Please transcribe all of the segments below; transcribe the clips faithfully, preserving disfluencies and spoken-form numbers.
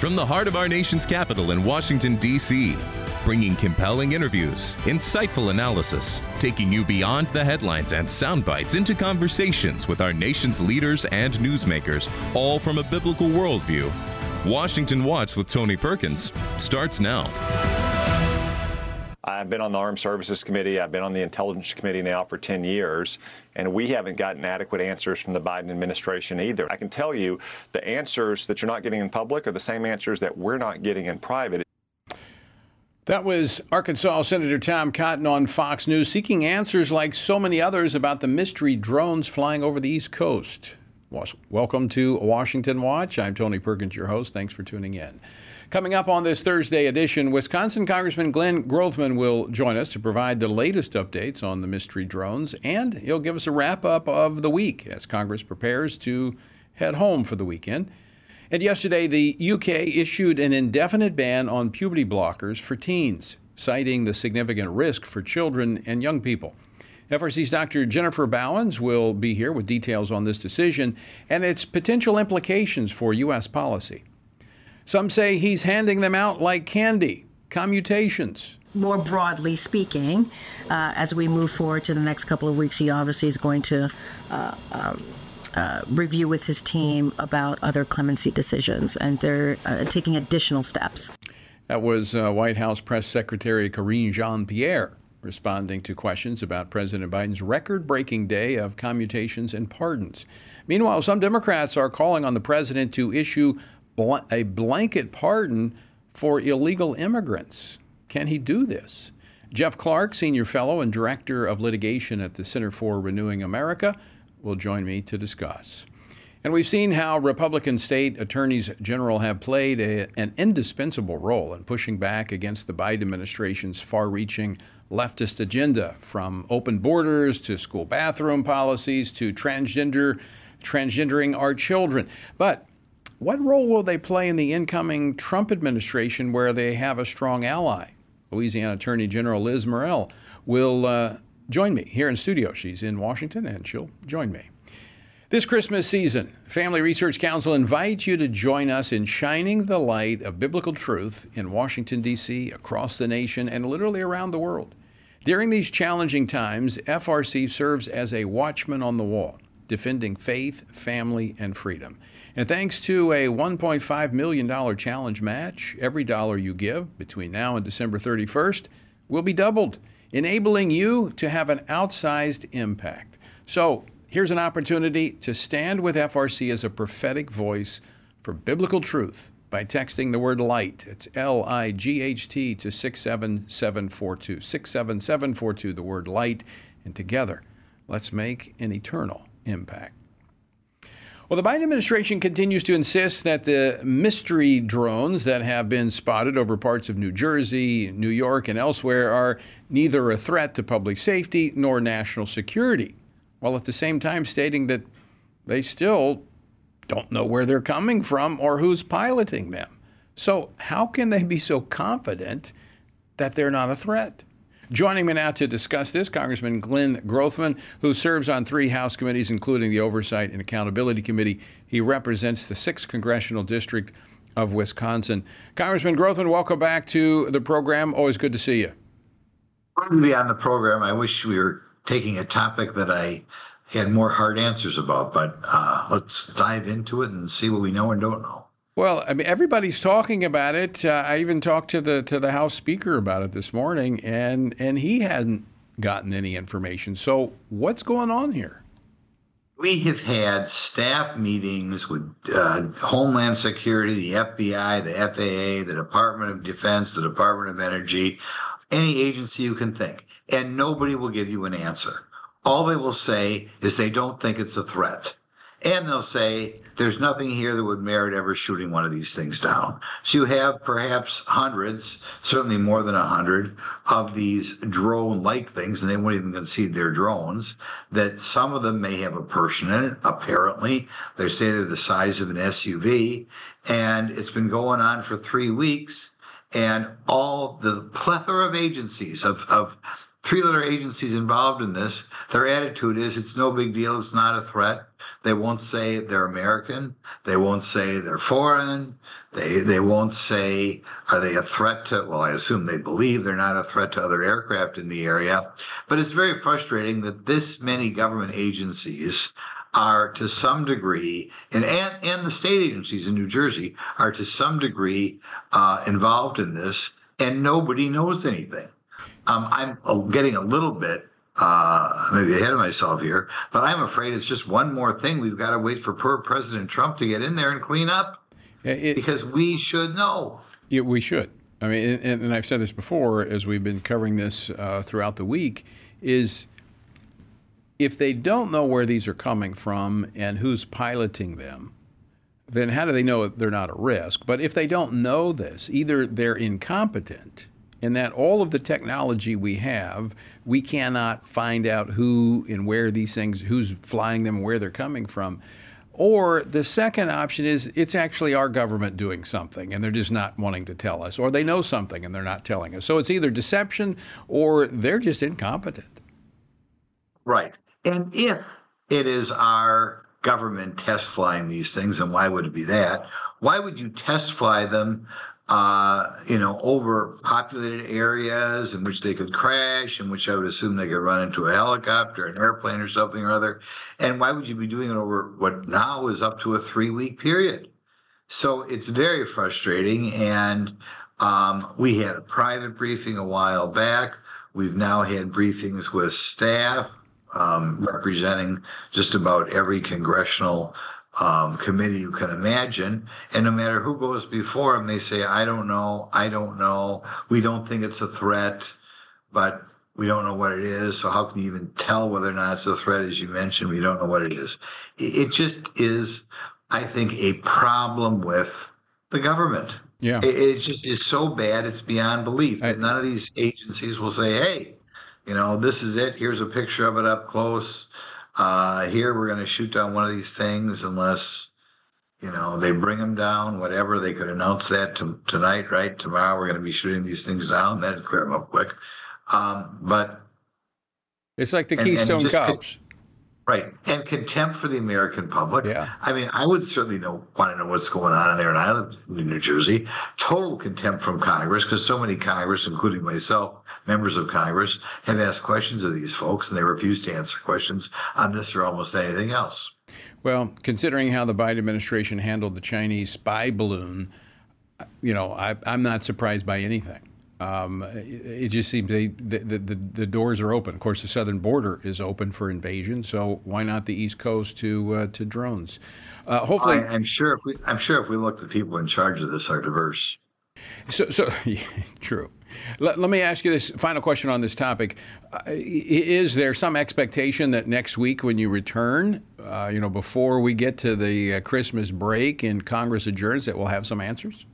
From the heart of our nation's capital in Washington, D C, bringing compelling interviews, insightful analysis, taking you beyond the headlines and sound bites into conversations with our nation's leaders and newsmakers, all from a biblical worldview. Washington Watch with Tony Perkins starts now. I've been on the Armed Services Committee. I've been on the Intelligence Committee now for ten years, and we haven't gotten adequate answers from the Biden administration either. I can tell you the answers that you're not getting in public are the same answers that we're not getting in private. That was Arkansas Senator Tom Cotton on Fox News, seeking answers like so many others about the mystery drones flying over the East Coast. Welcome to Washington Watch. I'm Tony Perkins, your host. Thanks for tuning in. Coming up on this Thursday edition, Wisconsin Congressman Glenn Grothman will join us to provide the latest updates on the mystery drones, and he'll give us a wrap-up of the week as Congress prepares to head home for the weekend. And yesterday, the U K issued an indefinite ban on puberty blockers for teens, citing the significant risk for children and young people. F R C's Doctor Jennifer Bowens will be here with details on this decision and its potential implications for U S policy. Some say he's handing them out like candy, commutations. More broadly speaking, uh, as we move forward to the next couple of weeks, he obviously is going to uh, um, uh, review with his team about other clemency decisions, and they're uh, taking additional steps. That was uh, White House Press Secretary Karine Jean-Pierre responding to questions about President Biden's record-breaking day of commutations and pardons. Meanwhile, some Democrats are calling on the president to issue bl- a blanket pardon for illegal immigrants. Can he do this? Jeff Clark, Senior Fellow and Director of Litigation at the Center for Renewing America, will join me to discuss. And we've seen how Republican state attorneys general have played a, an indispensable role in pushing back against the Biden administration's far-reaching leftist agenda, from open borders to school bathroom policies to transgender, transgendering our children. But what role will they play in the incoming Trump administration, where they have a strong ally? Louisiana Attorney General Liz Murrill will uh, join me here in studio. She's in Washington, and she'll join me. This Christmas season, Family Research Council invites you to join us in shining the light of biblical truth in Washington, D C, across the nation, and literally around the world. During these challenging times, F R C serves as a watchman on the wall, defending faith, family, and freedom. And thanks to a one point five million dollars challenge match, every dollar you give between now and December thirty-first will be doubled, enabling you to have an outsized impact. So here's an opportunity to stand with F R C as a prophetic voice for biblical truth by texting the word LIGHT. It's L I G H T to six seven seven four two. six seven seven four two, the word LIGHT. And together, let's make an eternal impact. Well, the Biden administration continues to insist that the mystery drones that have been spotted over parts of New Jersey, New York, and elsewhere are neither a threat to public safety nor national security, while at the same time stating that they still don't know where they're coming from or who's piloting them. So how can they be so confident that they're not a threat? Joining me now to discuss this, Congressman Glenn Grothman, who serves on three House committees, including the Oversight and Accountability Committee. He represents the sixth Congressional District of Wisconsin. Congressman Grothman, welcome back to the program. Always good to see you. Good to be on the program. I wish we were taking a topic that I had more hard answers about, but uh, let's dive into it and see what we know and don't know. Well, I mean, everybody's talking about it. Uh, I even talked to the to the House Speaker about it this morning, and and he hadn't gotten any information. So what's going on here? We have had staff meetings with uh, Homeland Security, the F B I, the F A A, the Department of Defense, the Department of Energy, any agency you can think, and nobody will give you an answer. All they will say is they don't think it's a threat. And they'll say there's nothing here that would merit ever shooting one of these things down. So you have perhaps hundreds, certainly more than a hundred, of these drone-like things, and they won't even concede they're drones, that some of them may have a person in it, apparently. They say they're the size of an S U V, and it's been going on for three weeks, and all the plethora of agencies, of, of three-letter agencies involved in this, their attitude is it's no big deal. It's not a threat. They won't say they're American. They won't say they're foreign. They they won't say, are they a threat to, well, I assume they believe they're not a threat to other aircraft in the area. But it's very frustrating that this many government agencies are to some degree, and, and, and the state agencies in New Jersey are to some degree uh, involved in this, and nobody knows anything. Um, I'm getting a little bit uh, maybe ahead of myself here, but I'm afraid it's just one more thing we've got to wait for poor President Trump to get in there and clean up, it, because we should know. Yeah, we should. I mean, and, and I've said this before as we've been covering this uh, throughout the week, is if they don't know where these are coming from and who's piloting them, then how do they know they're not a risk? But if they don't know this, either they're incompetent in that all of the technology we have, we cannot find out who and where these things, who's flying them, where they're coming from. Or the second option is it's actually our government doing something and they're just not wanting to tell us, or they know something and they're not telling us. So it's either deception or they're just incompetent. Right. And if it is our government test flying these things, and why would it be that? Why would you test fly them Uh, you know, over populated areas in which they could crash, in which I would assume they could run into a helicopter, an airplane or something or other? And why would you be doing it over what now is up to a three-week period? So it's very frustrating. And um, we had a private briefing a while back. We've now had briefings with staff um, representing just about every congressional Um, committee you can imagine, and no matter who goes before them, they say, I don't know, I don't know, we don't think it's a threat, but we don't know what it is, so how can you even tell whether or not it's a threat? As you mentioned, we don't know what it is. It just is, I think, a problem with the government. Yeah. It, it just is so bad, it's beyond belief. I, None of these agencies will say, hey, you know, this is it, here's a picture of it up close. Uh, here we're going to shoot down one of these things unless, you know, they bring them down, whatever. They could announce that to, tonight, right? Tomorrow we're going to be shooting these things down. That'd clear them up quick. Um, but it's like the and, Keystone and Cops. Right. And contempt for the American public. Yeah. I mean, I would certainly know, want to know what's going on in there. And I live in New Jersey. Total contempt from Congress, because so many Congress, including myself, members of Congress, have asked questions of these folks, and they refuse to answer questions on this or almost anything else. Well, considering how the Biden administration handled the Chinese spy balloon, you know, I, I'm not surprised by anything. Um, it, it just seems they, the, the, the doors are open. Of course, the southern border is open for invasion, so why not the East Coast to uh, to drones? Uh, hopefully, I, I'm sure if we I'm sure if we look, the people in charge of this are diverse. So, so yeah, true. Let, let me ask you this final question on this topic: uh, is there some expectation that next week, when you return, uh, you know, before we get to the uh, Christmas break and Congress adjourns, that we'll have some answers?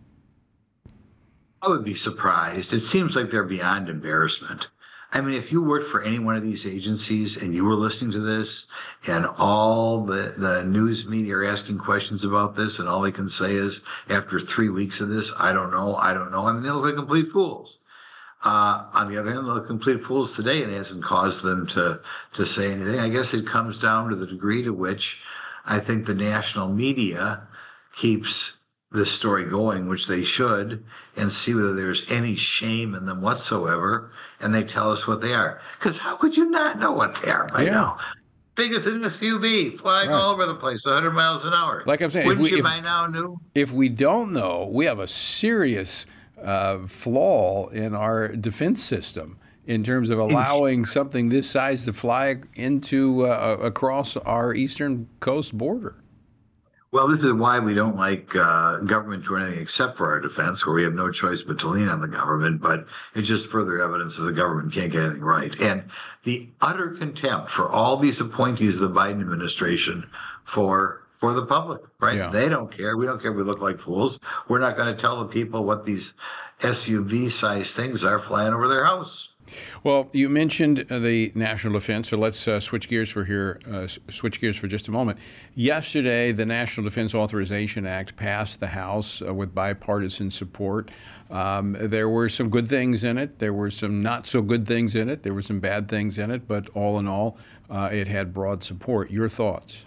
I would be surprised. It seems like they're beyond embarrassment. I mean, if you worked for any one of these agencies and you were listening to this and all the, the news media are asking questions about this and all they can say is, after three weeks of this, I don't know, I don't know. I mean, they look like complete fools. Uh, on the other hand, they look complete fools today, and it hasn't caused them to, to say anything. I guess it comes down to the degree to which I think the national media keeps this story going, which they should, and see whether there's any shame in them whatsoever, and they tell us what they are. Because how could you not know what they are by yeah. now? Big as an S U V, flying right. all over the place, one hundred miles an hour. Like I'm saying, Wouldn't if we, you if, by now know? If we don't know, we have a serious uh, flaw in our defense system in terms of allowing something this size to fly into uh, across our eastern coast border. Well, this is why we don't like uh, government doing anything except for our defense, where we have no choice but to lean on the government. But it's just further evidence that the government can't get anything right. And the utter contempt for all these appointees of the Biden administration for for the public, right? Yeah. They don't care. We don't care if we look like fools. We're not going to tell the people what these S U V-sized things are flying over their house. Well, you mentioned uh, the national defense, so let's uh, switch gears for here. Uh, switch gears for just a moment. Yesterday, the National Defense Authorization Act passed the House uh, with bipartisan support. Um, there were some good things in it. There were some not so good things in it. There were some bad things in it. But all in all, uh, it had broad support. Your thoughts?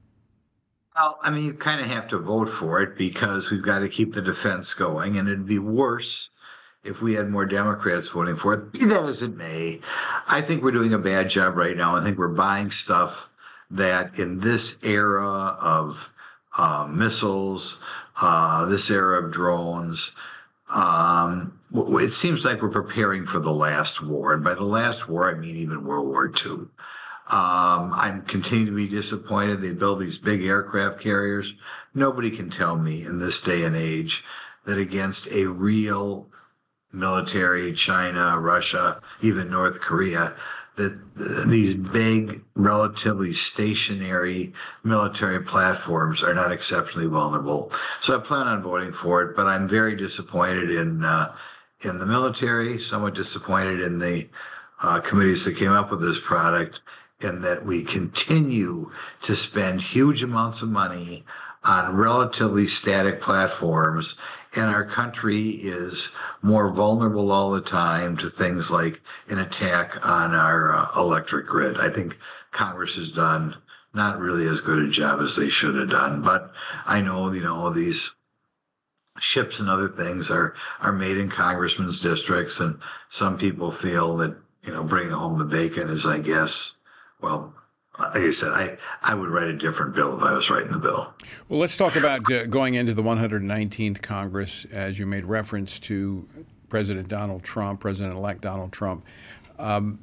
Well, I mean, you kind of have to vote for it because we've got to keep the defense going, and it'd be worse if we had more Democrats voting for it. Be that as it may, I think we're doing a bad job right now. I think we're buying stuff that in this era of uh, missiles, uh, this era of drones, um, it seems like we're preparing for the last war. And by the last war, I mean even World War Two. Um, I'm continuing to be disappointed. They build these big aircraft carriers. Nobody can tell me in this day and age that against a real military, China, Russia, even North Korea, that these big, relatively stationary military platforms are not exceptionally vulnerable. So I plan on voting for it, but I'm very disappointed in uh, in the military, somewhat disappointed in the uh, committees that came up with this product, in that we continue to spend huge amounts of money on relatively static platforms, and our country is more vulnerable all the time to things like an attack on our uh, electric grid. I think Congress has done not really as good a job as they should have done, but I know, you know, these ships and other things are, are made in congressmen's districts, and some people feel that, you know, bringing home the bacon is, I guess, well, like I said, I, I would write a different bill if I was writing the bill. Well, let's talk about uh, going into the one hundred nineteenth Congress, as you made reference to President Donald Trump, President-elect Donald Trump. Um,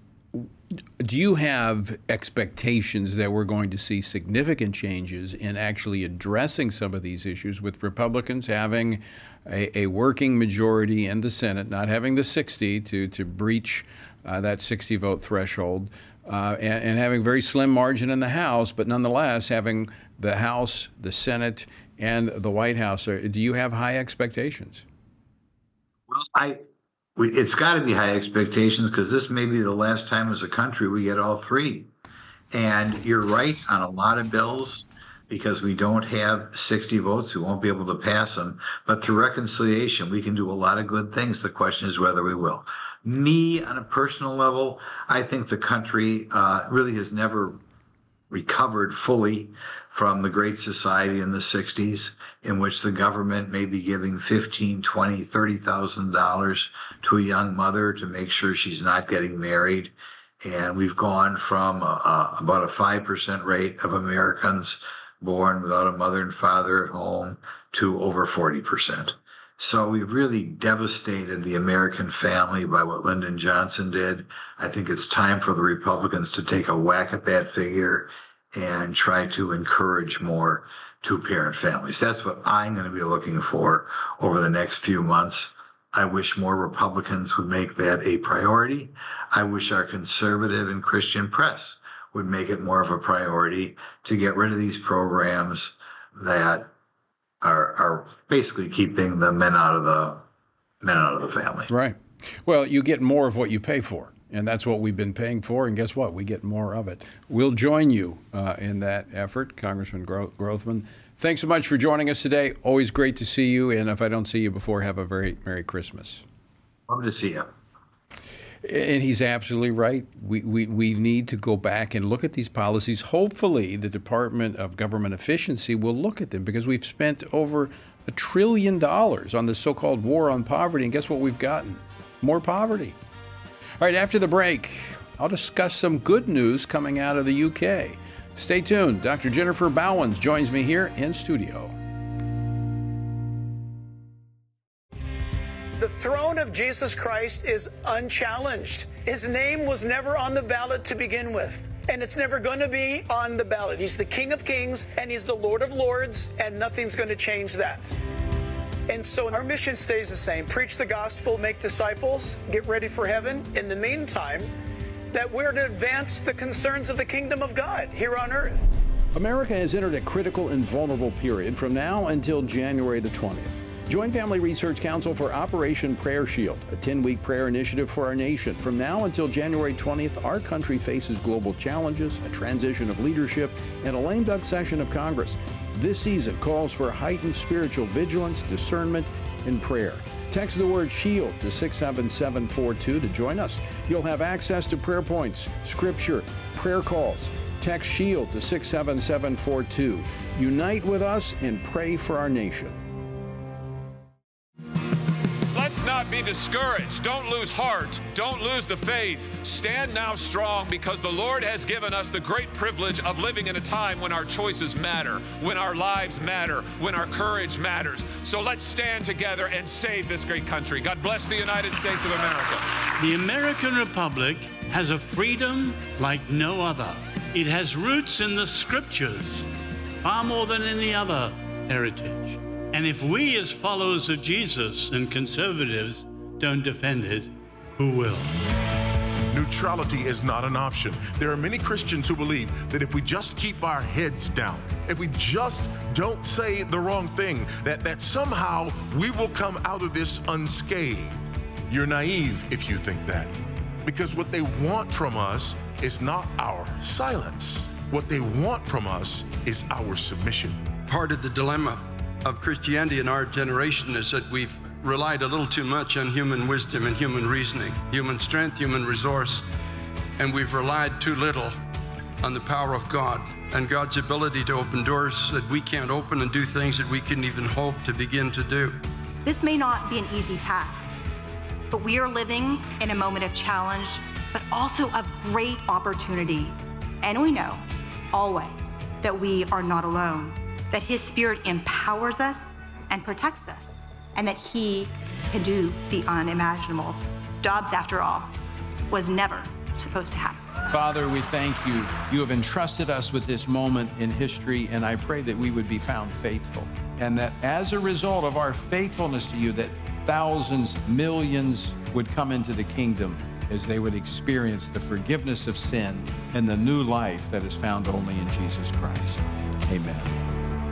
do you have expectations that we're going to see significant changes in actually addressing some of these issues, with Republicans having a, a working majority in the Senate, not having the sixty to, to breach uh, that sixty vote threshold? Uh, and, and having very slim margin in the House, but nonetheless having the House, the Senate, and the White House. Do you have high expectations? Well, I, we, it's got to be high expectations, because this may be the last time as a country we get all three. And you're right on a lot of bills, because we don't have sixty votes. We won't be able to pass them. But through reconciliation, we can do a lot of good things. The question is whether we will. Me, on a personal level, I think the country uh, really has never recovered fully from the Great Society in the sixties, in which the government may be giving fifteen, twenty, thirty thousand dollars to a young mother to make sure she's not getting married. And we've gone from uh, about a five percent rate of Americans born without a mother and father at home to over forty percent. So we've really devastated the American family by what Lyndon Johnson did. I think it's time for the Republicans to take a whack at that figure and try to encourage more two-parent families. That's what I'm going to be looking for over the next few months. I wish more Republicans would make that a priority. I wish our conservative and Christian press would make it more of a priority to get rid of these programs that are are basically keeping the men out of the men out of the family. Right. Well, you get more of what you pay for, and that's what we've been paying for. And guess what? We get more of it. We'll join you uh, in that effort, Congressman Gro- Grothman. Thanks so much for joining us today. Always great to see you. And if I don't see you before, have a very Merry Christmas. Love to see you. And he's absolutely right. We, we we need to go back and look at these policies. Hopefully, the Department of Government Efficiency will look at them, because we've spent over a trillion dollars on this so-called war on poverty. And guess what we've gotten? More poverty. All right, after the break, I'll discuss some good news coming out of the U K. Stay tuned. Doctor Jennifer Bowens joins me here in studio. The throne of Jesus Christ is unchallenged. His name was never on the ballot to begin with, and it's never going to be on the ballot. He's the King of Kings, and he's the Lord of Lords, and nothing's going to change that. And so our mission stays the same. Preach the gospel, make disciples, get ready for heaven. In the meantime, that we're to advance the concerns of the kingdom of God here on earth. America has entered a critical and vulnerable period from now until January the twentieth. Join Family Research Council for Operation Prayer Shield, a ten-week prayer initiative for our nation. From now until January twentieth, our country faces global challenges, a transition of leadership, and a lame duck session of Congress. This season calls for heightened spiritual vigilance, discernment, and prayer. Text the word SHIELD to six seven seven four two to join us. You'll have access to prayer points, scripture, prayer calls. Text SHIELD to six seven seven four two. Unite with us and pray for our nation. Let's not be discouraged. Don't lose heart. Don't lose the faith. Stand now strong, because the Lord has given us the great privilege of living in a time when our choices matter, when our lives matter, when our courage matters. So let's stand together and save this great country. God bless the United States of America. The American Republic has a freedom like no other. It has roots in the Scriptures, far more than any other heritage. And if we as followers of Jesus and conservatives don't defend it, who will? Neutrality is not an option. There are many Christians who believe that if we just keep our heads down, if we just don't say the wrong thing, that, that somehow we will come out of this unscathed. You're naive if you think that, because what they want from us is not our silence. What they want from us is our submission. Part of the dilemma of Christianity in our generation is that we've relied a little too much on human wisdom and human reasoning, human strength, human resource, and we've relied too little on the power of God and God's ability to open doors that we can't open and do things that we couldn't even hope to begin to do. This may not be an easy task, but we are living in a moment of challenge, but also of great opportunity. And we know always that we are not alone, that His Spirit empowers us and protects us, and that He can do the unimaginable. Dobbs, after all, was never supposed to happen. Father, we thank you. You have entrusted us with this moment in history, and I pray that we would be found faithful, and that as a result of our faithfulness to you, that thousands, millions would come into the kingdom as they would experience the forgiveness of sin and the new life that is found only in Jesus Christ. Amen.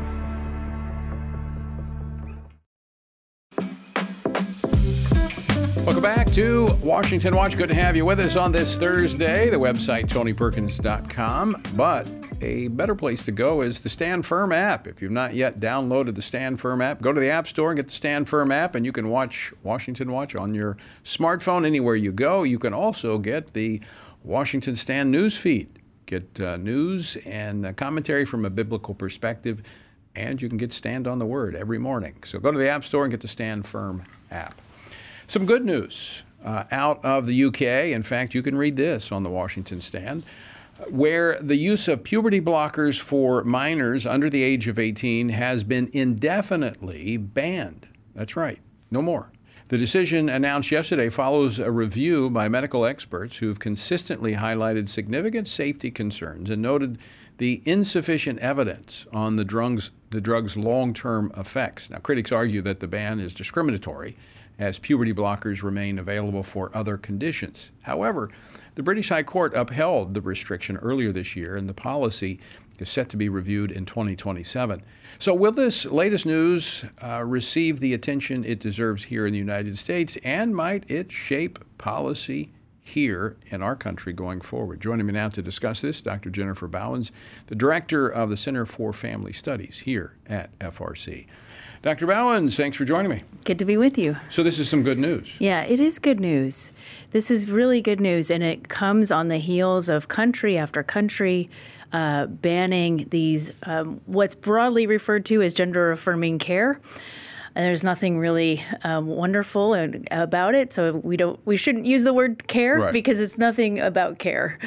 Welcome back to Washington Watch. Good to have you with us on this Thursday. The website, tony perkins dot com. But a better place to go is the Stand Firm app. If you've not yet downloaded the Stand Firm app, go to the App Store and get the Stand Firm app, and you can watch Washington Watch on your smartphone anywhere you go. You can also get the Washington Stand news feed. Get uh, news and uh, commentary from a biblical perspective, and you can get Stand on the Word every morning. So go to the App Store and get the Stand Firm app. Some good news uh, out of the U K. In fact, you can read this on the Washington Stand, where the use of puberty blockers for minors under the age of eighteen has been indefinitely banned. That's right, no more. The decision announced yesterday follows a review by medical experts who've consistently highlighted significant safety concerns and noted the insufficient evidence on the drug's, the drug's long-term effects. Now, critics argue that the ban is discriminatory, as puberty blockers remain available for other conditions. However, the British High Court upheld the restriction earlier this year, and the policy is set to be reviewed in twenty twenty-seven. So will this latest news uh, receive the attention it deserves here in the United States, and might it shape policy here in our country going forward? Joining me now to discuss this, Doctor Jennifer Bowens, the director of the Center for Family Studies here at F R C. Doctor Bowens, thanks for joining me. Good to be with you. So this is some good news. Yeah, it is good news. This is really good news, and it comes on the heels of country after country uh, banning these, um, what's broadly referred to as gender-affirming care. And there's nothing really um, wonderful about it, so we don't, we shouldn't use the word care, right, because it's nothing about care.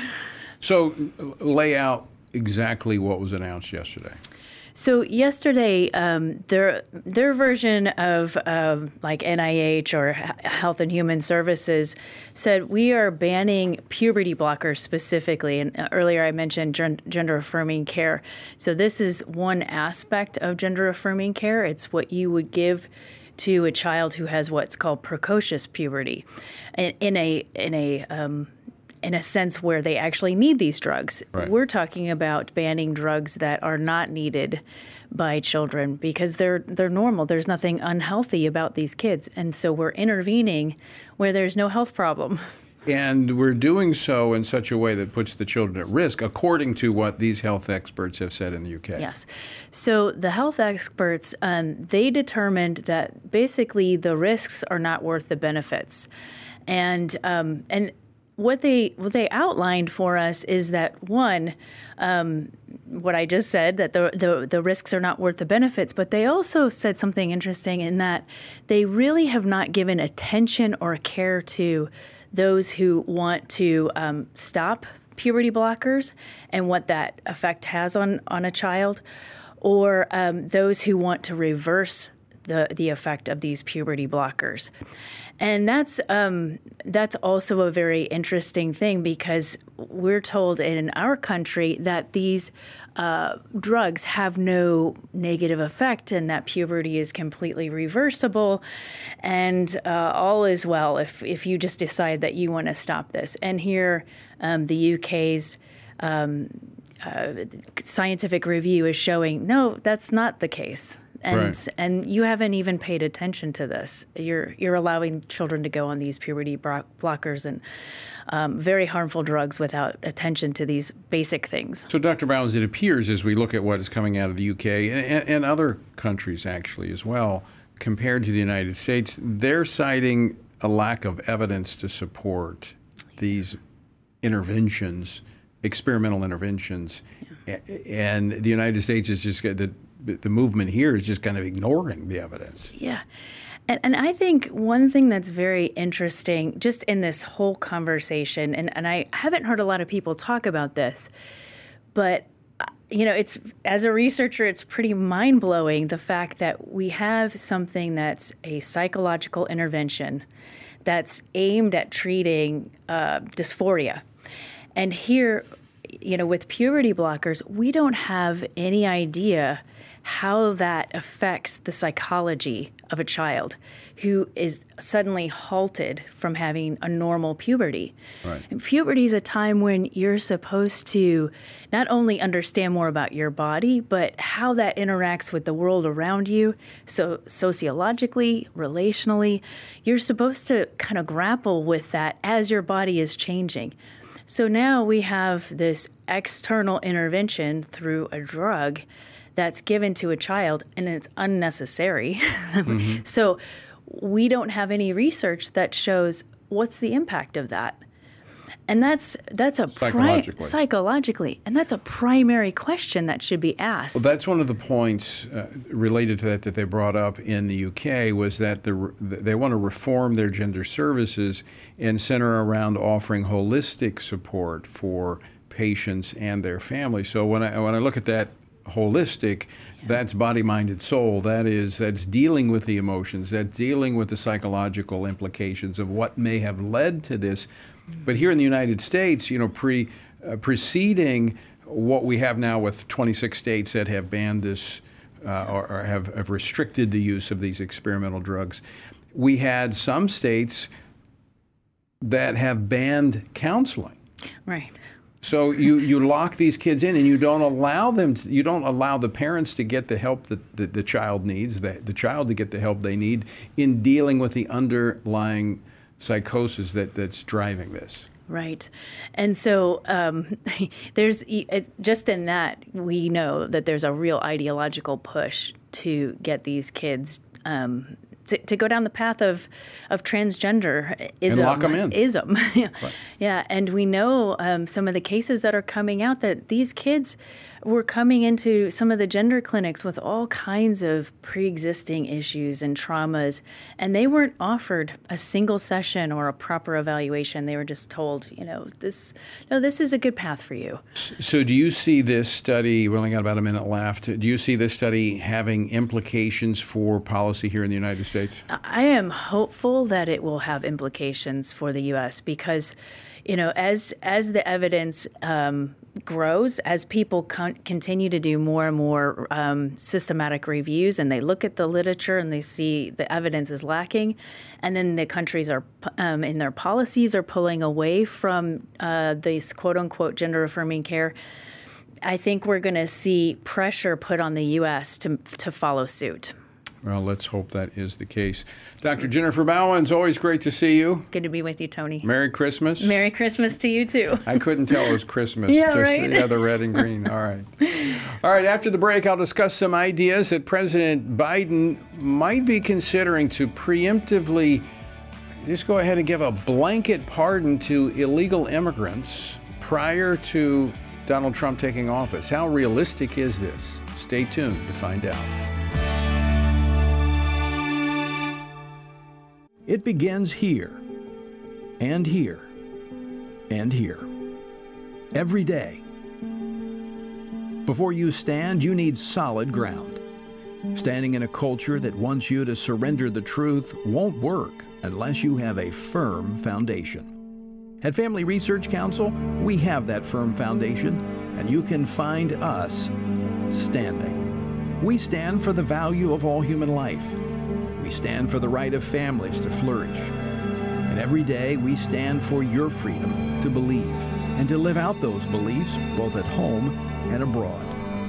So lay out exactly what was announced yesterday. So yesterday, um, their their version of uh, like N I H or Health and Human Services said we are banning puberty blockers specifically. And earlier I mentioned gender affirming care. So this is one aspect of gender affirming care. It's what you would give to a child who has what's called precocious puberty. In a in a um, in a sense where they actually need these drugs. Right. We're talking about banning drugs that are not needed by children because they're they're normal. There's nothing unhealthy about these kids. And so we're intervening where there's no health problem. And we're doing so in such a way that puts the children at risk, according to what these health experts have said in the U K. Yes. So the health experts, um, they determined that basically the risks are not worth the benefits. And um, and what they what they outlined for us is that, one, um, what I just said, that the, the the risks are not worth the benefits, but they also said something interesting in that they really have not given attention or care to those who want to um, stop puberty blockers and what that effect has on, on a child, or um, those who want to reverse the, the effect of these puberty blockers. And that's um, that's also a very interesting thing because we're told in our country that these uh, drugs have no negative effect and that puberty is completely reversible and uh, all is well if, if you just decide that you want to stop this. And here um, the U K's um, uh, scientific review is showing, no, that's not the case. And Right. and you haven't even paid attention to this. You're you're allowing children to go on these puberty bro- blockers and um, very harmful drugs without attention to these basic things. So, Doctor Bowles, it appears as we look at what is coming out of the U K and, and, and other countries actually as well, compared to the United States, they're citing a lack of evidence to support these interventions, experimental interventions, yeah. and the United States is just the the movement here is just kind of ignoring the evidence. Yeah. And, and I think one thing that's very interesting just in this whole conversation, and, and I haven't heard a lot of people talk about this, but, you know, it's as a researcher, it's pretty mind-blowing the fact that we have something that's a psychological intervention that's aimed at treating uh, dysphoria. And here, you know, with puberty blockers, we don't have any idea how that affects the psychology of a child who is suddenly halted from having a normal puberty. Right. And puberty is a time when you're supposed to not only understand more about your body, but how that interacts with the world around you. So sociologically, relationally, you're supposed to kind of grapple with that as your body is changing. So now we have this external intervention through a drug that's given to a child, and it's unnecessary. Mm-hmm. So we don't have any research that shows what's the impact of that. And that's that's a psychologically. Pri- psychologically, and that's a primary question that should be asked. Well, that's one of the points uh, related to that that they brought up in the U K was that the, they want to reform their gender services and center around offering holistic support for patients and their families. So when I when I look at that holistic, that's body, mind, and soul. That is, that's dealing with the emotions, that's dealing with the psychological implications of what may have led to this. But here in the United States, you know, pre uh, preceding what we have now with twenty-six states that have banned this uh, or, or have, have restricted the use of these experimental drugs, we had some states that have banned counseling. Right. So you, you lock these kids in and you don't allow them to, you don't allow the parents to get the help that the, the child needs, the, the child to get the help they need in dealing with the underlying psychosis that, that's driving this. Right. And so um, there's just in that we know that there's a real ideological push to get these kids um, to, to go down the path of of transgenderism. And lock them in. Ism. yeah. Right. yeah. And we know um, some of the cases that are coming out that these kids were coming into some of the gender clinics with all kinds of pre-existing issues and traumas, and they weren't offered a single session or a proper evaluation. They were just told, you know, this, no, this is a good path for you. So do you see this study, we only got about a minute left, do you see this study having implications for policy here in the United States? I am hopeful that it will have implications for the U S because, you know, as as the evidence um, grows, as people con- continue to do more and more um, systematic reviews, and they look at the literature and they see the evidence is lacking, and then the countries are um, in their policies are pulling away from uh, these quote unquote gender affirming care, I think we're going to see pressure put on the U S to to follow suit. Well, let's hope that is the case. Doctor Jennifer Bauwens, always great to see you. Good to be with you, Tony. Merry Christmas. Merry Christmas to you, too. I couldn't tell it was Christmas. Yeah, just, right? Yeah, the red and green. All right. All right, after the break, I'll discuss some ideas that President Biden might be considering to preemptively just go ahead and give a blanket pardon to illegal immigrants prior to Donald Trump taking office. How realistic is this? Stay tuned to find out. It begins here, and here, and here. Every day. Before you stand, you need solid ground. Standing in a culture that wants you to surrender the truth won't work unless you have a firm foundation. At Family Research Council, we have that firm foundation, and you can find us standing. We stand for the value of all human life. We stand for the right of families to flourish. And every day we stand for your freedom to believe and to live out those beliefs both at home and abroad.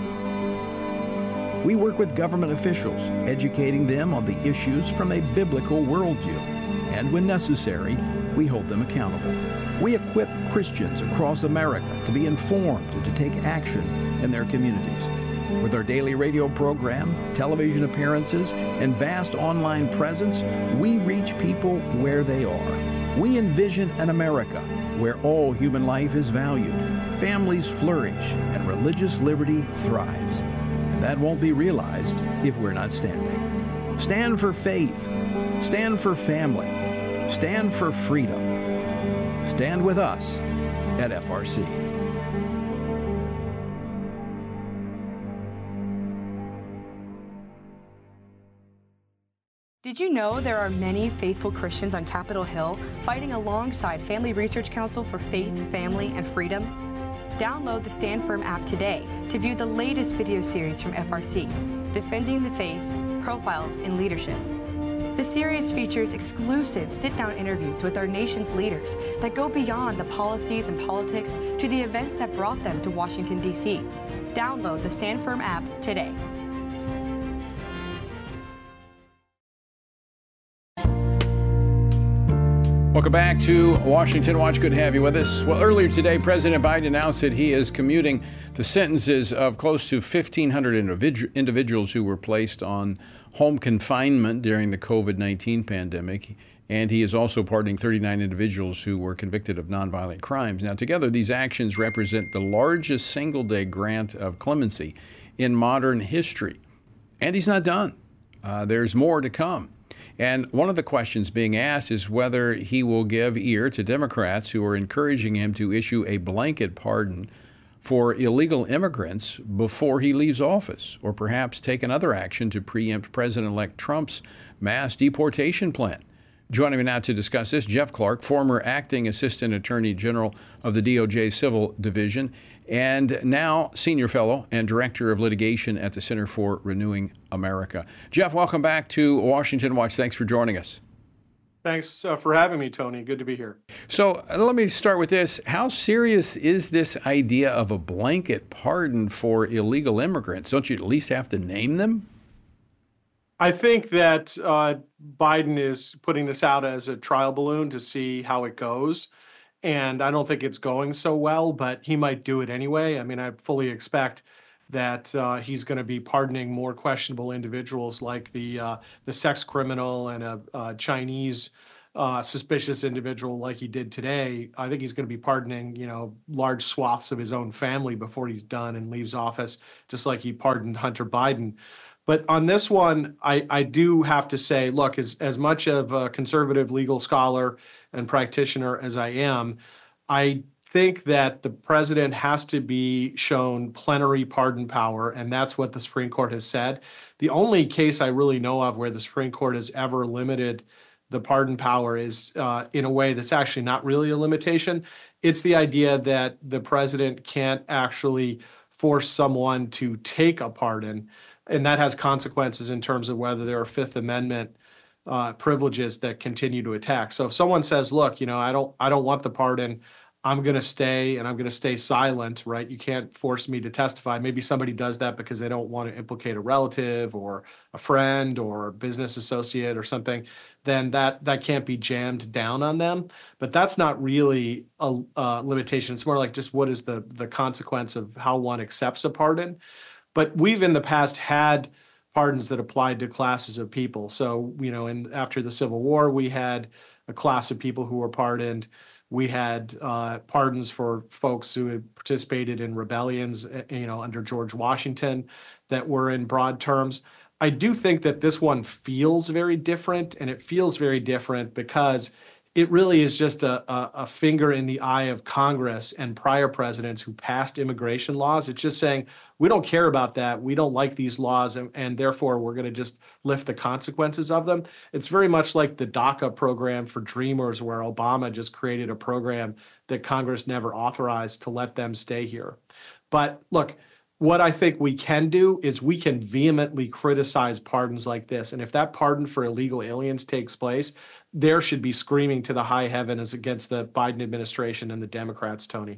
We work with government officials, educating them on the issues from a biblical worldview. And when necessary, we hold them accountable. We equip Christians across America to be informed and to take action in their communities. With our daily radio program, television appearances, and vast online presence, we reach people where they are. We envision an America where all human life is valued, families flourish, and religious liberty thrives. And that won't be realized if we're not standing. Stand for faith. Stand for family. Stand for freedom. Stand with us at F R C. Did you know there are many faithful Christians on Capitol Hill fighting alongside Family Research Council for faith, family, and freedom? Download the Stand Firm app today to view the latest video series from F R C, Defending the Faith, Profiles in Leadership. The series features exclusive sit-down interviews with our nation's leaders that go beyond the policies and politics to the events that brought them to Washington, D C. Download the Stand Firm app today. Welcome back to Washington Watch. Good to have you with us. Well, earlier today, President Biden announced that he is commuting the sentences of close to fifteen hundred individu- individuals who were placed on home confinement during the COVID nineteen pandemic. And he is also pardoning thirty-nine individuals who were convicted of nonviolent crimes. Now, together, these actions represent the largest single-day grant of clemency in modern history. And he's not done. Uh, there's more to come. And one of the questions being asked is whether he will give ear to Democrats who are encouraging him to issue a blanket pardon for illegal immigrants before he leaves office, or perhaps take another action to preempt President-elect Trump's mass deportation plan. Joining me now to discuss this, Jeff Clark, former acting Assistant Attorney General of the D O J Civil Division, and now Senior Fellow and Director of Litigation at the Center for Renewing America. Jeff, welcome back to Washington Watch. Thanks for joining us. Thanks uh, for having me, Tony. Good to be here. So uh, let me start with this. How serious is this idea of a blanket pardon for illegal immigrants? Don't you at least have to name them? I think that uh, Biden is putting this out as a trial balloon to see how it goes. And I don't think it's going so well, but he might do it anyway. I mean, I fully expect that uh, he's going to be pardoning more questionable individuals like the uh, the sex criminal and a, a Chinese uh, suspicious individual like he did today. I think he's going to be pardoning, you know, large swaths of his own family before he's done and leaves office, just like he pardoned Hunter Biden. But on this one, I, I do have to say, look, as, as much of a conservative legal scholar and practitioner as I am, I think that the president has to be shown plenary pardon power, and that's what the Supreme Court has said. The only case I really know of where the Supreme Court has ever limited the pardon power is uh, in a way that's actually not really a limitation. It's the idea that the president can't actually force someone to take a pardon, and that has consequences in terms of whether there are Fifth Amendment uh, privileges that continue to attack. So if someone says, look, you know, I don't, I don't want the pardon, I'm going to stay and I'm going to stay silent, right? You can't force me to testify. Maybe somebody does that because they don't want to implicate a relative or a friend or a business associate or something, then that, that can't be jammed down on them. But that's not really a, a limitation. It's more like just what is the, the consequence of how one accepts a pardon. But we've in the past had pardons that applied to classes of people. So, you know, in, after the Civil War, we had a class of people who were pardoned. We had uh, pardons for folks who had participated in rebellions, you know, under George Washington that were in broad terms. I do think that this one feels very different, and it feels very different because it really is just a, a, a finger in the eye of Congress and prior presidents who passed immigration laws. It's just saying, we don't care about that. We don't like these laws, and, and therefore we're going to just lift the consequences of them. It's very much like the DACA program for Dreamers, where Obama just created a program that Congress never authorized to let them stay here. But look, what I think we can do is we can vehemently criticize pardons like this. And if that pardon for illegal aliens takes place, there should be screaming to the high heavens against the Biden administration and the Democrats, Tony.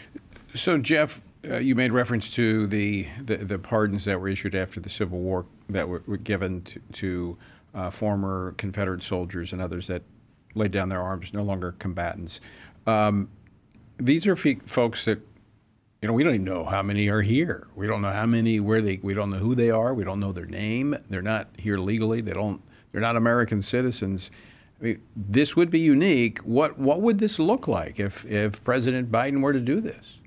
So, Jeff, uh, you made reference to the, the, the pardons that were issued after the Civil War that were, were given to, to uh, former Confederate soldiers and others that laid down their arms, no longer combatants. Um, these are f- folks that, you know, we don't even know how many are here. We don't know how many, where they, we don't know who they are. We don't know their name. They're not here legally. They don't, they're not American citizens. I mean, this would be unique. What, what would this look like if, if President Biden were to do this?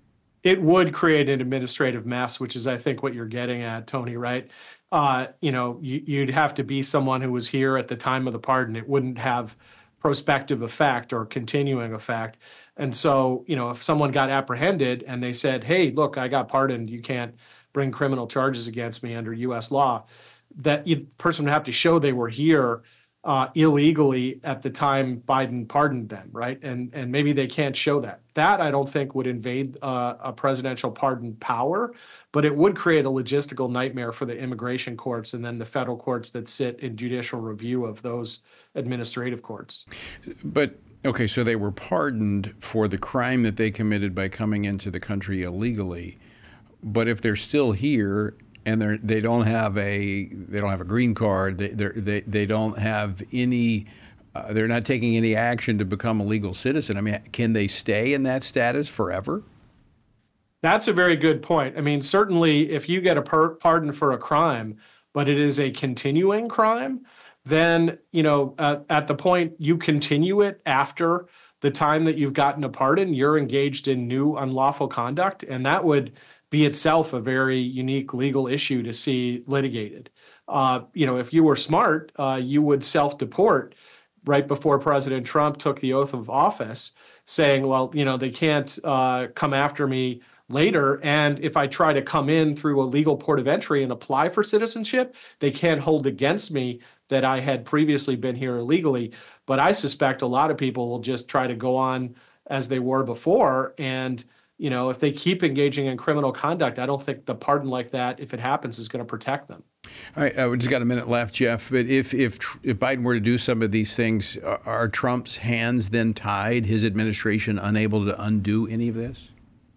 It would create an administrative mess, which is, I think, what you're getting at, Tony, right? Uh, you know, you, you'd have to be someone who was here at the time of the pardon. It wouldn't have prospective effect or continuing effect. And so, you know, if someone got apprehended and they said, hey, look, I got pardoned, you can't bring criminal charges against me under U S law, that person would have to show they were here uh, illegally at the time Biden pardoned them, right? And and maybe they can't show that. That, I don't think, would invade uh, a presidential pardon power, but it would create a logistical nightmare for the immigration courts and then the federal courts that sit in judicial review of those administrative courts. But okay, so they were pardoned for the crime that they committed by coming into the country illegally. But if they're still here and they they don't have a they don't have a green card, they they they don't have any, uh, they're not taking any action to become a legal citizen. I mean, can they stay in that status forever? That's a very good point. I mean, certainly, if you get a per- pardon for a crime, but it is a continuing crime, then, you know, uh, at the point you continue it after the time that you've gotten a pardon, you're engaged in new unlawful conduct. And that would be itself a very unique legal issue to see litigated. Uh, you know, if you were smart, uh, you would self-deport right before President Trump took the oath of office, saying, well, you know, they can't uh, come after me later. And if I try to come in through a legal port of entry and apply for citizenship, they can't hold against me that I had previously been here illegally. But I suspect a lot of people will just try to go on as they were before. And, you know, if they keep engaging in criminal conduct, I don't think the pardon like that, if it happens, is going to protect them. All right, uh, we just got a minute left, Jeff. But if if if Biden were to do some of these things, are, are Trump's hands then tied? His administration unable to undo any of this?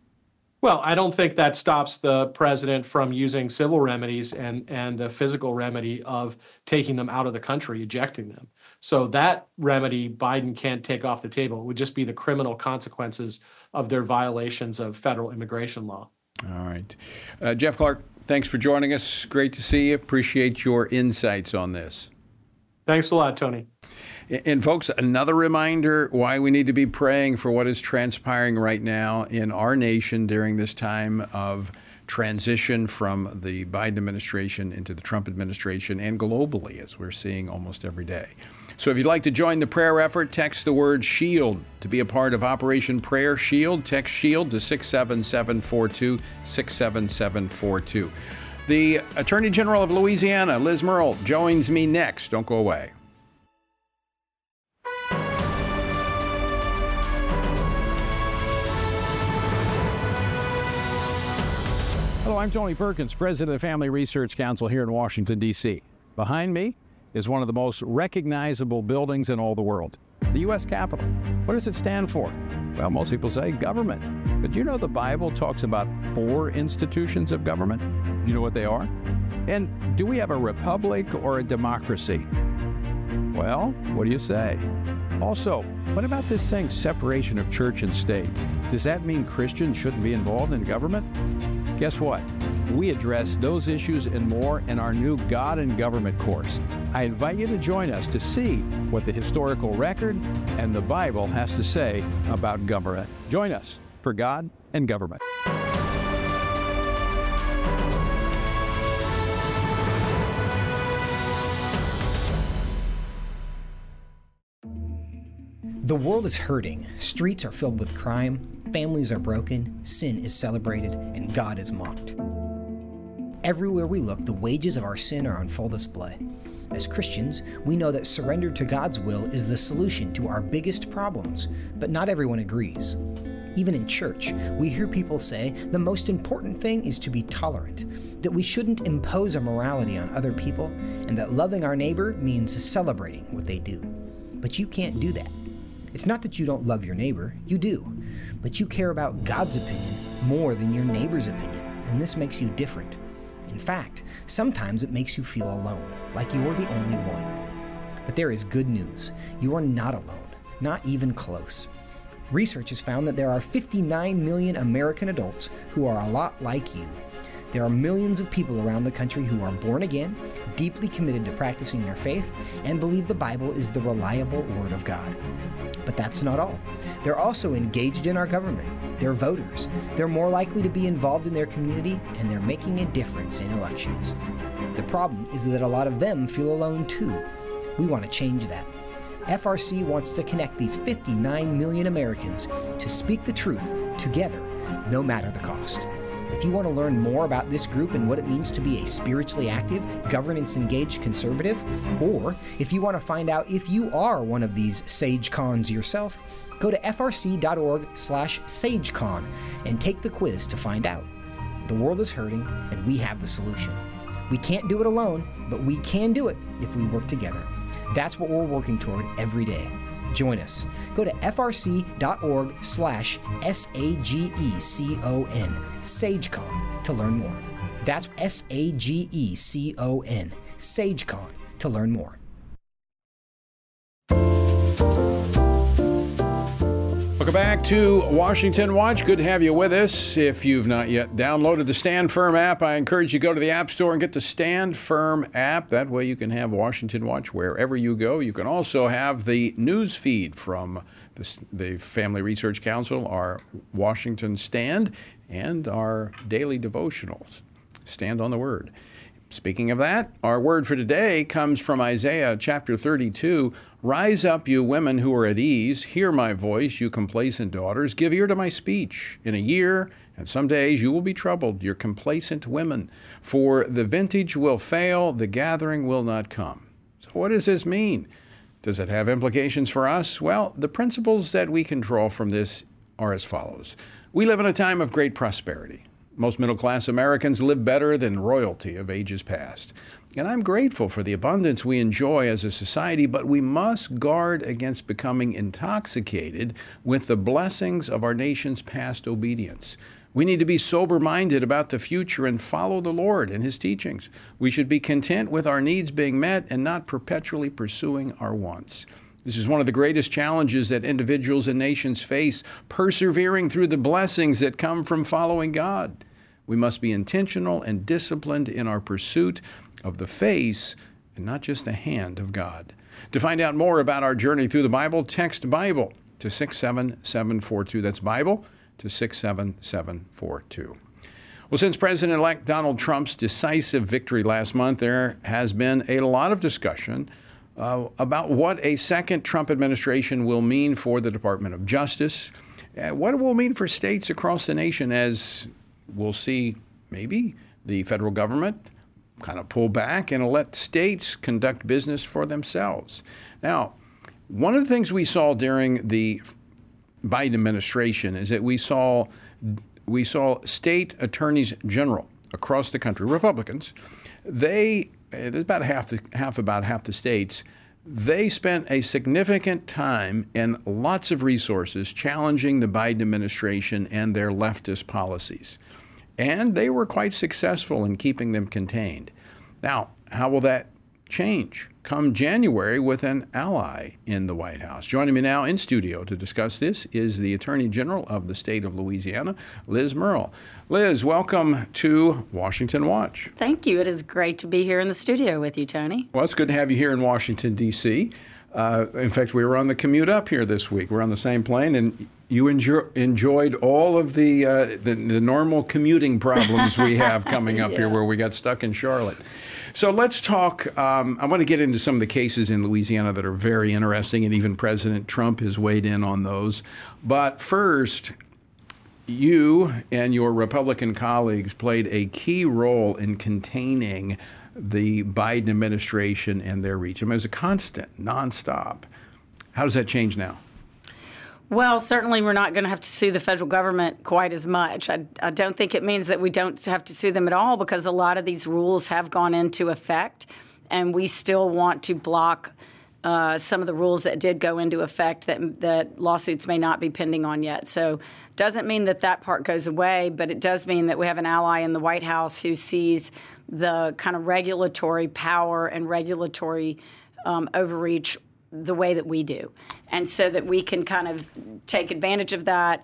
Well, I don't think that stops the president from using civil remedies and, and the physical remedy of taking them out of the country, ejecting them. So that remedy Biden can't take off the table. It would just be the criminal consequences of their violations of federal immigration law. All right. Uh, Jeff Clark, thanks for joining us. Great to see you. Appreciate your insights on this. Thanks a lot, Tony. And folks, another reminder why we need to be praying for what is transpiring right now in our nation during this time of transition from the Biden administration into the Trump administration and globally, as we're seeing almost every day. So if you'd like to join the prayer effort, text the word SHIELD to be a part of Operation Prayer Shield. Text SHIELD to six seven seven four two, six seven seven four two. The Attorney General of Louisiana, Liz Murrill, joins me next. Don't go away. Hello, I'm Tony Perkins, president of the Family Research Council here in Washington, D C Behind me is one of the most recognizable buildings in all the world, the U S Capitol. What does it stand for? Well, most people say government. But you know the Bible talks about four institutions of government? You know what they are? And do we have a republic or a democracy? Well, what do you say? Also, what about this thing, separation of church and state? Does that mean Christians shouldn't be involved in government? Guess what? We address those issues and more in our new God and Government course. I invite you to join us to see what the historical record and the Bible has to say about government. Join us for God and Government. The world is hurting, streets are filled with crime, families are broken, sin is celebrated, and God is mocked. Everywhere we look, the wages of our sin are on full display. As Christians, we know that surrender to God's will is the solution to our biggest problems, but not everyone agrees. Even in church, we hear people say the most important thing is to be tolerant, that we shouldn't impose our morality on other people, and that loving our neighbor means celebrating what they do. But you can't do that. It's not that you don't love your neighbor, you do, but you care about God's opinion more than your neighbor's opinion, and this makes you different. In fact, sometimes it makes you feel alone, like you're the only one. But there is good news. You are not alone, not even close. Research has found that there are fifty-nine million American adults who are a lot like you. There are millions of people around the country who are born again, deeply committed to practicing their faith, and believe the Bible is the reliable Word of God. But that's not all. They're also engaged in our government. They're voters. They're more likely to be involved in their community, and they're making a difference in elections. The problem is that a lot of them feel alone too. We want to change that. F R C wants to connect these fifty-nine million Americans to speak the truth together, no matter the cost. If you want to learn more about this group and what it means to be a spiritually active, governance-engaged conservative, or if you want to find out if you are one of these SageCons yourself, go to f r c dot org slash sagecon and take the quiz to find out. The world is hurting, and we have the solution. We can't do it alone, but we can do it if we work together. That's what we're working toward every day. Join us. Go to f r c dot org slash S A G E C O N, SageCon, to learn more. That's S A G E C O N, SageCon, to learn more. Welcome back to Washington Watch. Good to have you with us. If you've not yet downloaded the Stand Firm app, I encourage you to go to the App Store and get the Stand Firm app. That way you can have Washington Watch wherever you go. You can also have the news feed from the, the Family Research Council, our Washington Stand, and our daily devotionals. Stand on the Word. Speaking of that, our word for today comes from Isaiah chapter thirty-two. Rise up, you women who are at ease. Hear my voice, you complacent daughters. Give ear to my speech. In a year and some days you will be troubled, you complacent women. For the vintage will fail, the gathering will not come. So what does this mean? Does it have implications for us? Well, the principles that we can draw from this are as follows. We live in a time of great prosperity. Most middle-class Americans live better than royalty of ages past. And I'm grateful for the abundance we enjoy as a society, but we must guard against becoming intoxicated with the blessings of our nation's past obedience. We need to be sober-minded about the future and follow the Lord and His teachings. We should be content with our needs being met and not perpetually pursuing our wants. This is one of the greatest challenges that individuals and nations face, persevering through the blessings that come from following God. We must be intentional and disciplined in our pursuit of the face and not just the hand of God. To find out more about our journey through the Bible, text Bible to six seven seven four two. That's Bible to six seven seven four two. Well, since President-elect Donald Trump's decisive victory last month, there has been a lot of discussion uh, about what a second Trump administration will mean for the Department of Justice, uh, what it will mean for states across the nation as we'll see maybe the federal government kind of pull back and let states conduct business for themselves. Now, one of the things we saw during the Biden administration is that we saw we saw state attorneys general across the country, Republicans, they, there's about half, the, half about half the states, they spent a significant time and lots of resources challenging the Biden administration and their leftist policies. And they were quite successful in keeping them contained. Now, how will that change come January with an ally in the White House? Joining me now in studio to discuss this is the Attorney General of the state of Louisiana, Liz Murrill. Liz, welcome to Washington Watch. Thank you. It is great to be here in the studio with you, Tony. Well, it's good to have you here in Washington, D C Uh, in fact, we were on the commute up here this week. We're on the same plane, and you enjoy, enjoyed all of the, uh, the the normal commuting problems we have coming up yeah. here, where we got stuck in Charlotte. So let's talk. Um, I want to get into some of the cases in Louisiana that are very interesting, and even President Trump has weighed in on those. But first, you and your Republican colleagues played a key role in containing the Biden administration and their reach. I mean, it was a constant, nonstop. How does that change now? Well, certainly we're not going to have to sue the federal government quite as much. I, I don't think it means that we don't have to sue them at all, because a lot of these rules have gone into effect, and we still want to block uh, some of the rules that did go into effect that, that lawsuits may not be pending on yet. So it doesn't mean that that part goes away, but it does mean that we have an ally in the White House who sees the kind of regulatory power and regulatory um, overreach the way that we do. And so that we can kind of take advantage of that,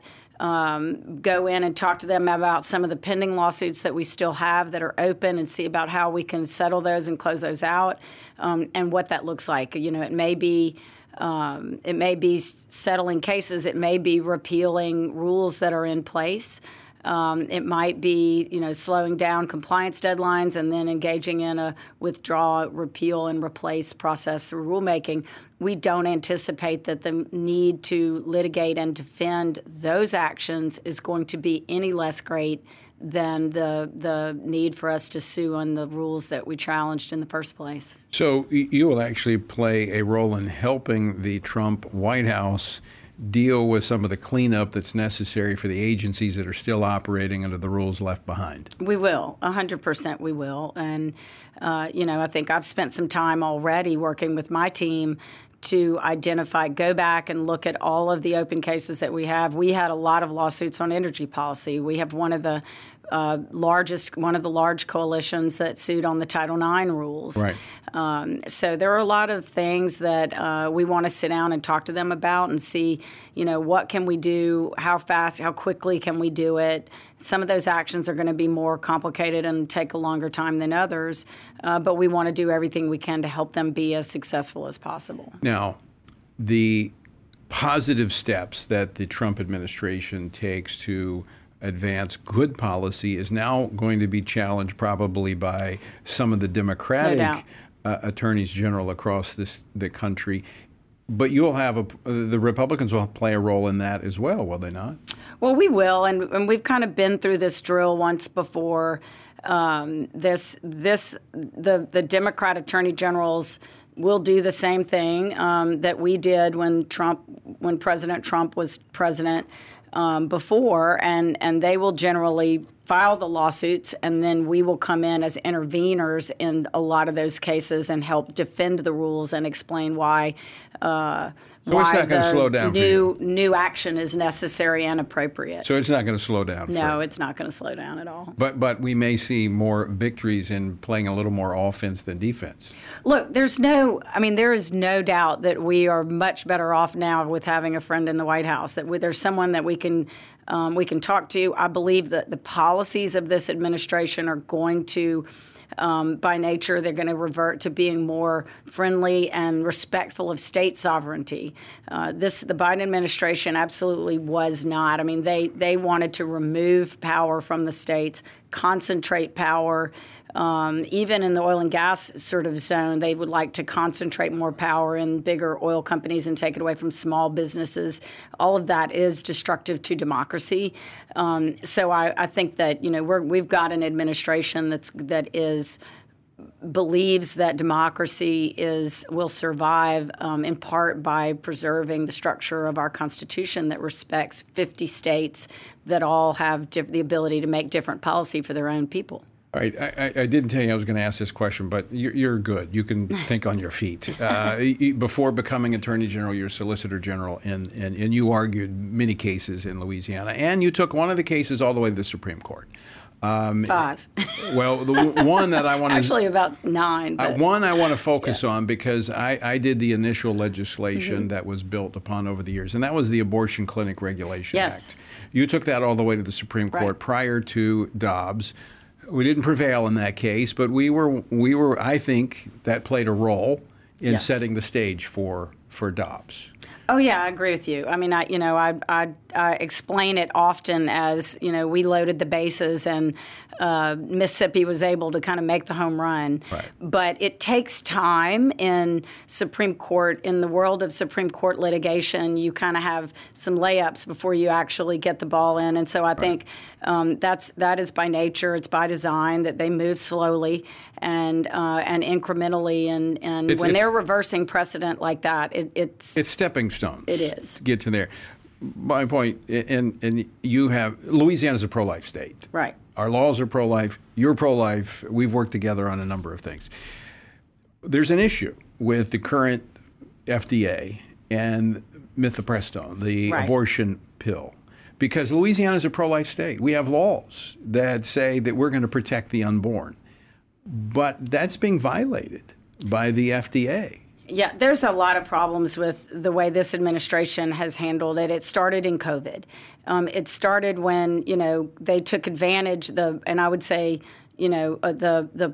um, go in and talk to them about some of the pending lawsuits that we still have that are open, and see about how we can settle those and close those out, um, and what that looks like. You know, it may be um, it may be settling cases, it may be repealing rules that are in place. Um, it might be, you know, slowing down compliance deadlines and then engaging in a withdraw, repeal, and replace process through rulemaking. We don't anticipate that the need to litigate and defend those actions is going to be any less great than the the need for us to sue on the rules that we challenged in the first place. So you will actually play a role in helping the Trump White House deal with some of the cleanup that's necessary for the agencies that are still operating under the rules left behind. We will, one hundred percent we will. And, uh, you know, I think I've spent some time already working with my team to identify, go back and look at all of the open cases that we have. We had a lot of lawsuits on energy policy. We have one of the uh, largest, one of the large coalitions that sued on the Title nine rules. Right. Um, so there are a lot of things that uh, we want to sit down and talk to them about and see, you know, what can we do, how fast, how quickly can we do it. Some of those actions are going to be more complicated and take a longer time than others, uh, but we want to do everything we can to help them be as successful as possible. Now, the positive steps that the Trump administration takes to advance good policy is now going to be challenged probably by some of the Democratic no uh, attorneys general across this the country. But you'll have a, the Republicans will play a role in that as well, will they not? Well, we will, and, and we've kind of been through this drill once before. Um, this, this, the the Democrat attorney generals will do the same thing um, that we did when Trump, when President Trump was president um, before, and and they will generally file the lawsuits, and then we will come in as interveners in a lot of those cases and help defend the rules and explain why. Uh, So why it's not going to slow down new, for you. New action is necessary and appropriate. So it's not going to slow down for No, you. it's not going to slow down at all. But but we may see more victories in playing a little more offense than defense. Look, there's no, I mean, there is no doubt that we are much better off now with having a friend in the White House, that we, there's someone that we can um, we can talk to. I believe that the policies of this administration are going to Um, by nature, they're going to revert to being more friendly and respectful of state sovereignty. Uh, this, the Biden administration absolutely was not. I mean, they, they wanted to remove power from the states, concentrate power. Um, even in the oil and gas sort of zone, they would like to concentrate more power in bigger oil companies and take it away from small businesses. All of that is destructive to democracy. Um, so I, I think that, you know, we're, we've got an administration that's that is believes that democracy is will survive um, in part by preserving the structure of our Constitution that respects fifty states that all have diff- the ability to make different policy for their own people. All right, I, I didn't tell you I was going to ask this question, but you're, you're good. You can think on your feet. Uh, before becoming Attorney General, you're Solicitor General, and, and, and you argued many cases in Louisiana, and you took one of the cases all the way to the Supreme Court. Um, Five. Well, the one that I want to actually about nine. Uh, one I want to focus yeah. on because I, I did the initial legislation mm-hmm. that was built upon over the years, and that was the Abortion Clinic Regulation yes. Act. You took that all the way to the Supreme Court right. prior to Dobbs. We didn't prevail in that case, but we were we were I think that played a role in yeah. setting the stage for for Dobbs. Oh yeah, I agree with you. I mean, I you know I I, I explain it often as you know we loaded the bases and uh, Mississippi was able to kind of make the home run. Right. But it takes time in Supreme Court. In the world of Supreme Court litigation, you kind of have some layups before you actually get the ball in. And so I right. think um, that's that is by nature. It's by design that they move slowly and uh, and incrementally. And, and it's, when it's, they're reversing precedent like that, it, it's it's stepping stones. It is to get to there. My point, and and you have Louisiana's a pro-life state. Right. Our laws are pro-life. You're pro-life. We've worked together on a number of things. There's an issue with the current F D A and mifepristone, the right. abortion pill, because Louisiana is a pro-life state. We have laws that say that we're going to protect the unborn, but that's being violated by the F D A. Yeah, there's a lot of problems with the way this administration has handled it. It started in COVID. Um, it started when, you know, they took advantage, the and I would say, you know, uh, the the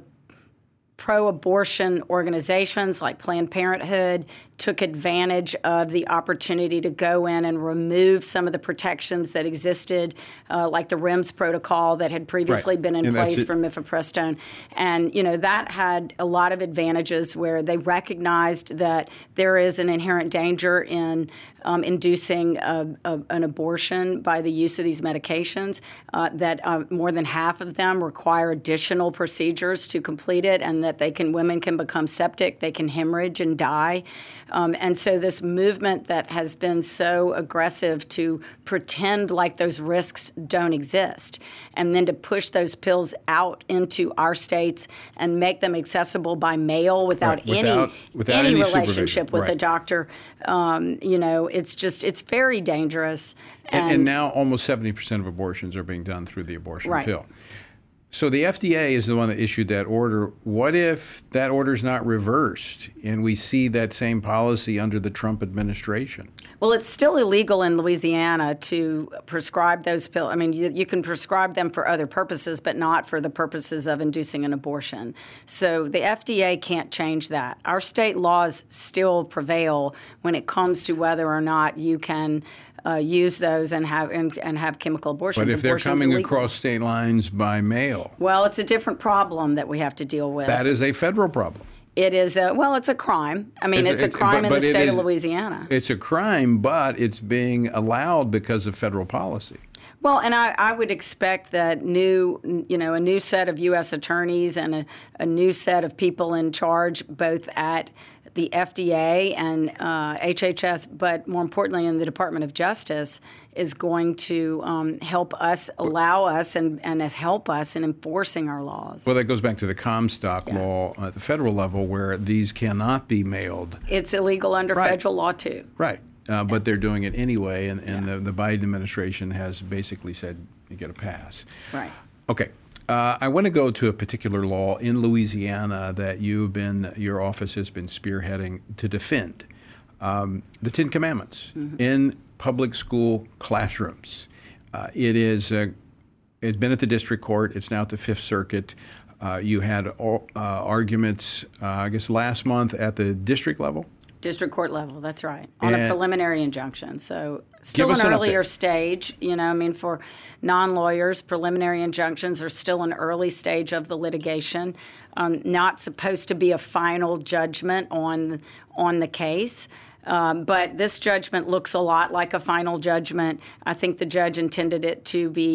pro-abortion organizations like Planned Parenthood took advantage of the opportunity to go in and remove some of the protections that existed, uh, like the REMS protocol that had previously right. been in and place for mifepristone. And, you know, that had a lot of advantages where they recognized that there is an inherent danger in um, inducing a, a, an abortion by the use of these medications, uh, that uh, more than half of them require additional procedures to complete it, and that they can women can become septic, they can hemorrhage and die. Um, and so this movement that has been so aggressive to pretend like those risks don't exist, and then to push those pills out into our states and make them accessible by mail without, right. without any without any, any relationship with right. a doctor, um, you know, it's just it's very dangerous. And, and, and now almost seventy percent of abortions are being done through the abortion right. pill. So the F D A is the one that issued that order. What if that order is not reversed and we see that same policy under the Trump administration? Well, it's still illegal in Louisiana to prescribe those pills. I mean, you, you can prescribe them for other purposes, but not for the purposes of inducing an abortion. So the F D A can't change that. Our state laws still prevail when it comes to whether or not you can Uh, use those and have and, and have chemical abortions. But if they're Abortion's coming illegal. across state lines by mail, well, it's a different problem that we have to deal with. that is a federal problem. It is a well, it's a crime. I mean, it's, it's a crime but, in but the state is, of Louisiana. It's a crime, but it's being allowed because of federal policy. Well, and I, I would expect that new, you know, a new set of U S attorneys and a, a new set of people in charge, both at the F D A and uh, H H S, but more importantly in the Department of Justice, is going to um, help us, allow us, and, and help us in enforcing our laws. Well, that goes back to the Comstock yeah. law at the federal level, where these cannot be mailed. It's illegal under right. federal law, too. Right. Uh, but they're doing it anyway, and, and yeah. the, the Biden administration has basically said you get a pass. Right. Okay. Uh, I want to go to a particular law in Louisiana that you've been, your office has been spearheading to defend. Um, the Ten Commandments mm-hmm. in public school classrooms. Uh, it is, uh, it's been at the district court. It's now at the Fifth Circuit. Uh, you had uh, arguments, uh, I guess, last month at the district level? District court level, that's right, on and a preliminary injunction. So still an, an earlier update. stage. You know, I mean, for non-lawyers, preliminary injunctions are still an early stage of the litigation, um, not supposed to be a final judgment on on the case. Um, but this judgment looks a lot like a final judgment. I think the judge intended it to be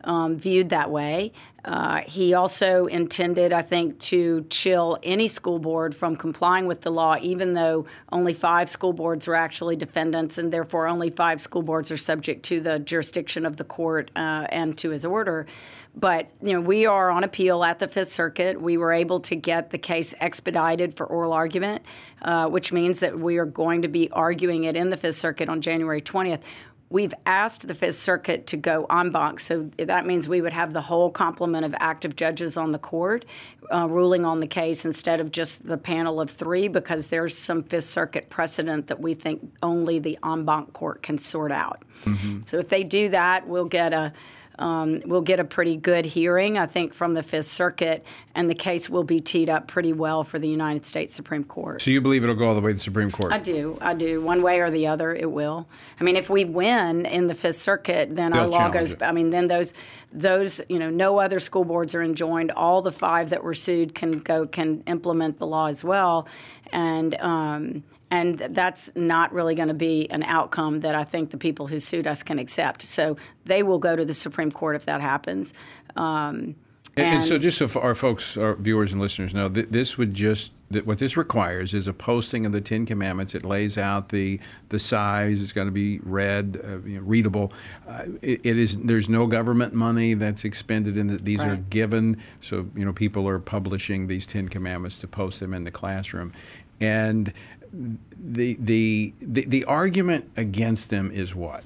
um, viewed that way. Uh, he also intended, I think, to chill any school board from complying with the law, even though only five school boards are actually defendants, and therefore only five school boards are subject to the jurisdiction of the court uh, and to his order. But, you know, we are on appeal at the Fifth Circuit. We were able to get the case expedited for oral argument, uh, which means that we are going to be arguing it in the Fifth Circuit on January twentieth. We've asked the Fifth Circuit to go en banc, so that means we would have the whole complement of active judges on the court uh, ruling on the case instead of just the panel of three, because there's some Fifth Circuit precedent that we think only the en banc court can sort out. Mm-hmm. So if they do that, we'll get a Um, we'll get a pretty good hearing, I think, from the Fifth Circuit, and the case will be teed up pretty well for the United States Supreme Court. So you believe it'll go all the way to the Supreme Court? I do. I do. One way or the other, it will. I mean, if we win in the Fifth Circuit, then They'll our law goes. it. I mean, then those, those, you know, no other school boards are enjoined. All the five that were sued can go can implement the law as well, and. Um, And that's not really going to be an outcome that I think the people who sued us can accept. So they will go to the Supreme Court if that happens. Um, and, and so just so our folks, our viewers and listeners know, th- this would just, th- what this requires is a posting of the Ten Commandments. It lays out the the size. It's got to be read, uh, you know, readable. Uh, it, it is. There's no government money that's expended in it. These Right. are given. So, you know, people are publishing these Ten Commandments to post them in the classroom. And the the the, the argument against them is what?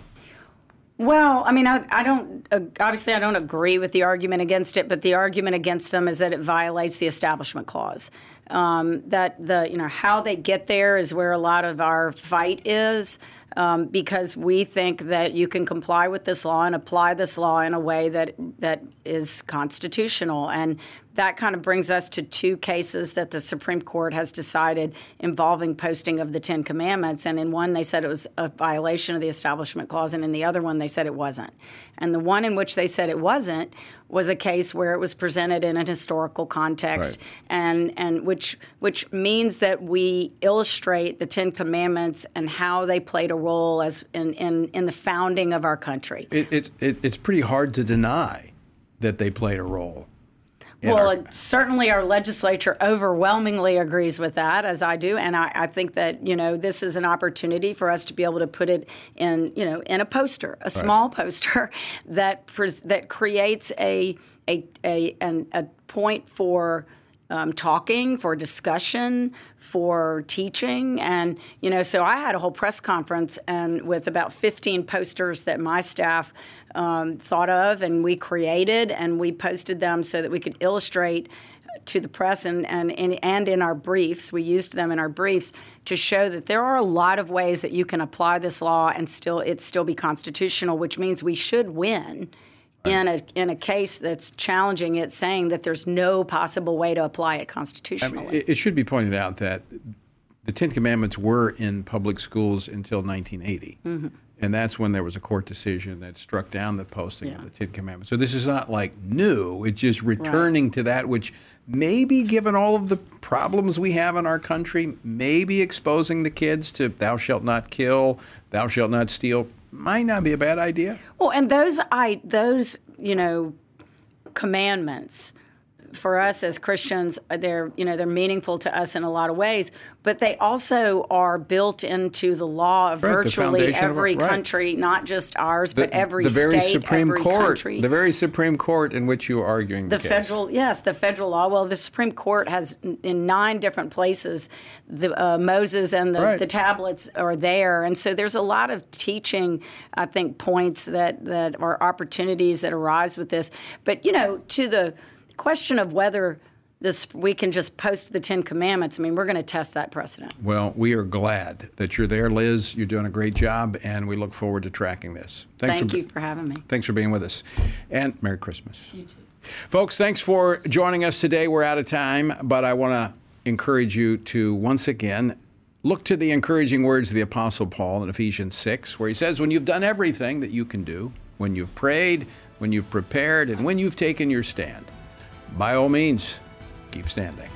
Well, I mean, I, I don't, uh, obviously I don't agree with the argument against it, but the argument against them is that it violates the Establishment Clause. Um, that the, you know, how they get there is where a lot of our fight is, um, because we think that you can comply with this law and apply this law in a way that that is constitutional. And that kind of brings us to two cases that the Supreme Court has decided involving posting of the Ten Commandments. And in one, they said it was a violation of the Establishment Clause, and in the other one, they said it wasn't. And the one in which they said it wasn't was a case where it was presented in an historical context, Right. and and which which means that we illustrate the Ten Commandments and how they played a role as in in, in the founding of our country. It, it, it, it's pretty hard to deny that they played a role. in Well, our- it- certainly our legislature overwhelmingly agrees with that, as I do, and I, I think that, you know, this is an opportunity for us to be able to put it in, you know, in a poster, a small poster that pres- that creates a a a an, a point for um, talking, for discussion, for teaching, and you know, so I had a whole press conference and with about fifteen posters that my staff um, thought of and we created, and we posted them so that we could illustrate to the press and, and, and in our briefs. We used them in our briefs to show that there are a lot of ways that you can apply this law and still it still be constitutional, which means we should win in a in a case that's challenging it, saying that there's no possible way to apply it constitutionally. I mean, it, it should be pointed out that the Ten Commandments were in public schools until nineteen eighty. Mm-hmm. And that's when there was a court decision that struck down the posting of the Ten Commandments. So this is not like new. It's just returning right. to that which maybe, given all of the problems we have in our country, maybe exposing the kids to thou shalt not kill, thou shalt not steal, might not be a bad idea. Well, and those, I, those you know, commandments, for us as Christians, they're, you know, they're meaningful to us in a lot of ways, but they also are built into the law of right, virtually every of, right. country, not just ours, the, but every the very state, Supreme every Court, country. The very Supreme Court in which you are arguing the, the case. federal, yes, the federal law. Well, the Supreme Court has, in nine different places, the uh, Moses and the, right. the tablets are there, and so there's a lot of teaching, I think, points that that are opportunities that arise with this. But you know, to the question of whether this we can just post the Ten Commandments, I mean, we're going to test that precedent. Well, we are glad that you're there, Liz. You're doing a great job, and we look forward to tracking this. Thanks Thank for, you for having me. Thanks for being with us. And Merry Christmas. You too. Folks, thanks for joining us today. We're out of time, but I want to encourage you to, once again, look to the encouraging words of the Apostle Paul in Ephesians six, where he says, when you've done everything that you can do, when you've prayed, when you've prepared, and when you've taken your stand, by all means, keep standing.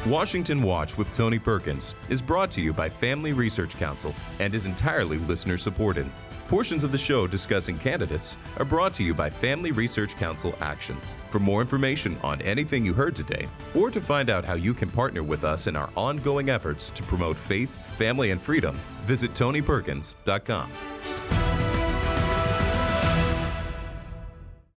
Washington Watch with Tony Perkins is brought to you by Family Research Council and is entirely listener supported. Portions of the show discussing candidates are brought to you by Family Research Council Action. For more information on anything you heard today, or to find out how you can partner with us in our ongoing efforts to promote faith, family, and freedom, visit tony perkins dot com.